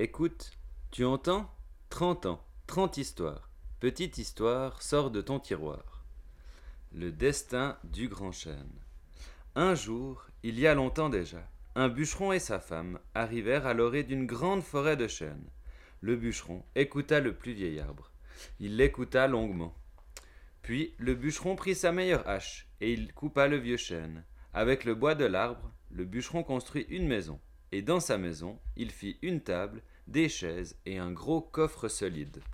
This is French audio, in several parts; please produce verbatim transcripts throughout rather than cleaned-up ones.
Écoute, tu entends? Trente ans, trente histoires. Petite histoire sort de ton tiroir. Le destin du grand chêne. Un jour, il y a longtemps déjà, un bûcheron et sa femme arrivèrent à l'orée d'une grande forêt de chênes. Le bûcheron écouta le plus vieil arbre. Il l'écouta longuement. Puis le bûcheron prit sa meilleure hache et il coupa le vieux chêne. Avec le bois de l'arbre, le bûcheron construit une maison. Et dans sa maison, il fit une table, des chaises et un gros coffre solide.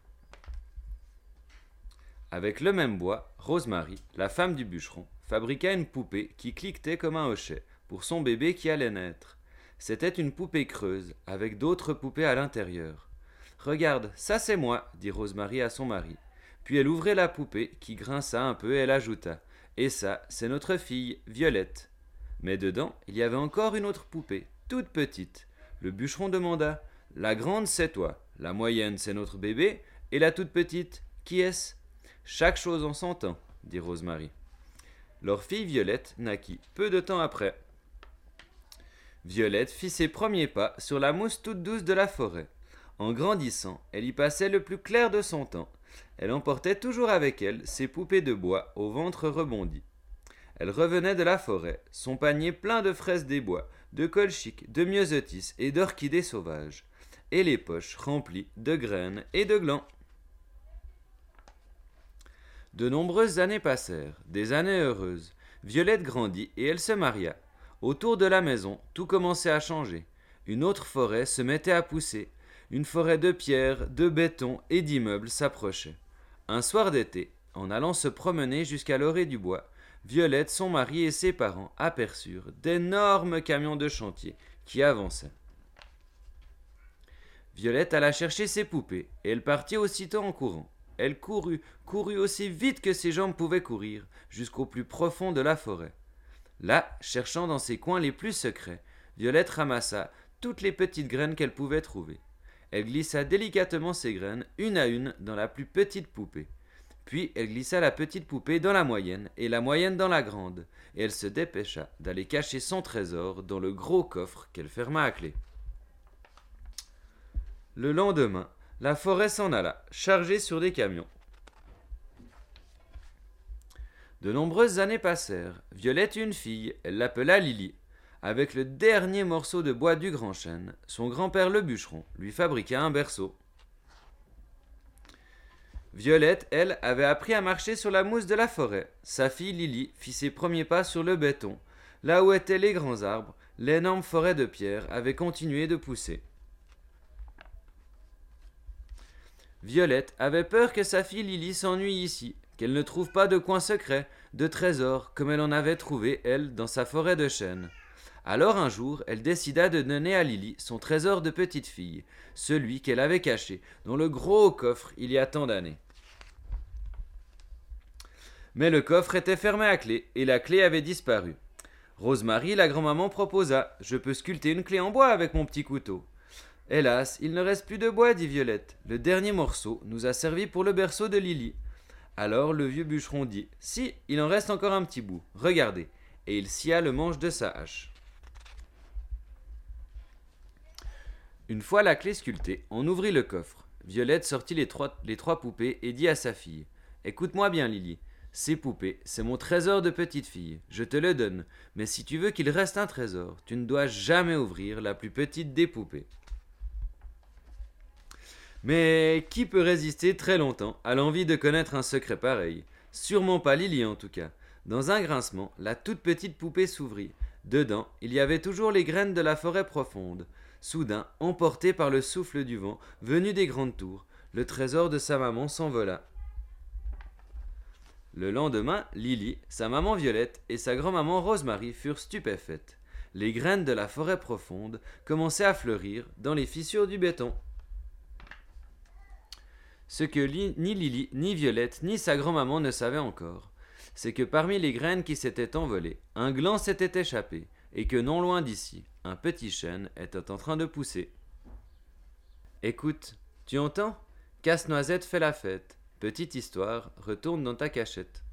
Avec le même bois, Rosemary, la femme du bûcheron, fabriqua une poupée qui cliquetait comme un hochet pour son bébé qui allait naître. C'était une poupée creuse, avec d'autres poupées à l'intérieur. « Regarde, ça c'est moi, dit Rosemary à son mari. Puis elle ouvrait la poupée, qui grinça un peu et elle ajouta « Et ça, c'est notre fille, Violette. » Mais dedans, il y avait encore une autre poupée, toute petite. Le bûcheron demanda « La grande, c'est toi, la moyenne, c'est notre bébé, et la toute petite, qui est-ce » ? Chaque chose en son temps, dit Rosemary. Leur fille Violette naquit peu de temps après. Violette fit ses premiers pas sur la mousse toute douce de la forêt. En grandissant, elle y passait le plus clair de son temps. Elle emportait toujours avec elle ses poupées de bois au ventre rebondi. Elle revenait de la forêt, son panier plein de fraises des bois, de colchiques, de myosotis et d'orchidées sauvages, et les poches remplies de graines et de glands. De nombreuses années passèrent, des années heureuses. Violette grandit et elle se maria. Autour de la maison, tout commençait à changer. Une autre forêt se mettait à pousser. Une forêt de pierres, de béton et d'immeubles s'approchait. Un soir d'été, en allant se promener jusqu'à l'orée du bois, Violette, son mari et ses parents aperçurent d'énormes camions de chantier qui avançaient. Violette alla chercher ses poupées et elle partit aussitôt en courant. Elle courut, courut aussi vite que ses jambes pouvaient courir, jusqu'au plus profond de la forêt. Là, cherchant dans ses coins les plus secrets, Violette ramassa toutes les petites graines qu'elle pouvait trouver. Elle glissa délicatement ces graines, une à une, dans la plus petite poupée. Puis elle glissa la petite poupée dans la moyenne, et la moyenne dans la grande, et elle se dépêcha d'aller cacher son trésor dans le gros coffre qu'elle ferma à clé. Le lendemain, la forêt s'en alla, chargée sur des camions. De nombreuses années passèrent. Violette eut une fille, elle l'appela Lily. Avec le dernier morceau de bois du grand chêne, son grand-père le bûcheron lui fabriqua un berceau. Violette, elle, avait appris à marcher sur la mousse de la forêt. Sa fille Lily fit ses premiers pas sur le béton. Là où étaient les grands arbres, l'énorme forêt de pierre avait continué de pousser. Violette avait peur que sa fille Lily s'ennuie ici, qu'elle ne trouve pas de coin secret, de trésors, comme elle en avait trouvé, elle, dans sa forêt de chênes. Alors un jour, elle décida de donner à Lily son trésor de petite fille, celui qu'elle avait caché dans le gros coffre il y a tant d'années. Mais le coffre était fermé à clé, et la clé avait disparu. Rosemary, la grand-maman, proposa « Je peux sculpter une clé en bois avec mon petit couteau. » Hélas, il ne reste plus de bois, dit Violette. Le dernier morceau nous a servi pour le berceau de Lily. Alors le vieux bûcheron dit « Si, il en reste encore un petit bout, regardez. » Et il scia le manche de sa hache. Une fois la clé sculptée, on ouvrit le coffre. Violette sortit les trois, les trois poupées et dit à sa fille « Écoute-moi bien, Lily. Ces poupées, c'est mon trésor de petite fille. Je te le donne. Mais si tu veux qu'il reste un trésor, tu ne dois jamais ouvrir la plus petite des poupées. » Mais qui peut résister très longtemps à l'envie de connaître un secret pareil ? Sûrement pas Lily en tout cas. Dans un grincement, la toute petite poupée s'ouvrit. Dedans, il y avait toujours les graines de la forêt profonde. Soudain, emporté par le souffle du vent, venu des grandes tours, le trésor de sa maman s'envola. Le lendemain, Lily, sa maman Violette et sa grand-maman Rosemary furent stupéfaites. Les graines de la forêt profonde commençaient à fleurir dans les fissures du béton. Ce que li- ni Lily, ni Violette, ni sa grand-maman ne savaient encore, c'est que parmi les graines qui s'étaient envolées, un gland s'était échappé, et que non loin d'ici, un petit chêne était en train de pousser. Écoute, tu entends ? Casse-noisette fait la fête. Petite histoire, retourne dans ta cachette.